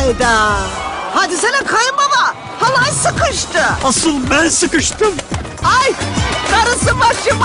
Hayda. Hadi sana kayınbaba. Halay sıkıştı. Asıl ben sıkıştım. Ay karısı başıma.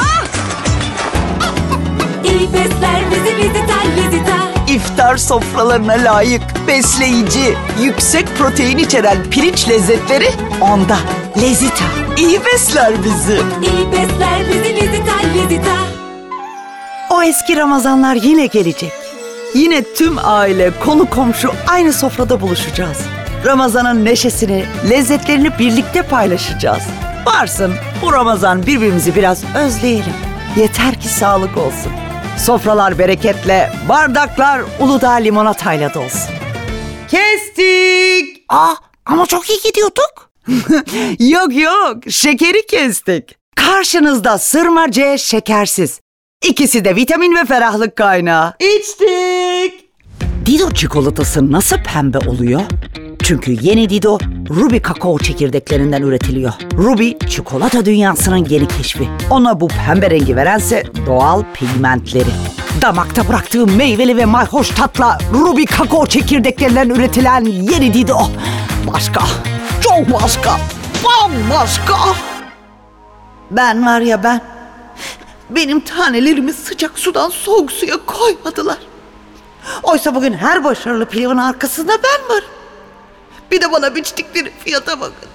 İyi besler bizi Vizita. İftar sofralarına layık, besleyici, yüksek protein içeren pirinç lezzetleri onda. Lezita iyi besler bizi. İyi besler bizi Vizita. O eski Ramazanlar yine gelecek. Yine tüm aile, konu komşu aynı sofrada buluşacağız. Ramazan'ın neşesini, lezzetlerini birlikte paylaşacağız. Varsın bu Ramazan birbirimizi biraz özleyelim. Yeter ki sağlık olsun. Sofralar bereketle, bardaklar Uludağ limonatayla dolsun. Kestik. Ama çok iyi gidiyorduk. Yok, şekeri kestik. Karşınızda Sırma C şekersiz. İkisi de vitamin ve ferahlık kaynağı. İçtik. Dido çikolatası nasıl pembe oluyor? Çünkü yeni Dido Ruby kakao çekirdeklerinden üretiliyor. Ruby çikolata dünyasının yeni keşfi. Ona bu pembe rengi verense doğal pigmentleri. Damakta bıraktığı meyveli ve mayhoş tatla Ruby kakao çekirdeklerinden üretilen yeni Dido. Başka, çok başka, bambaşka. Ben var ya ben. Benim tanelerimi sıcak sudan soğuk suya koymadılar. Oysa bugün her başarılı pilavın arkasında ben varım. Bir de bana biçtikleri fiyata bakın.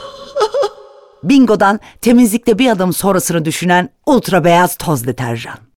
Bingo'dan temizlikte bir adım sonrasını düşünen ultra beyaz toz deterjan.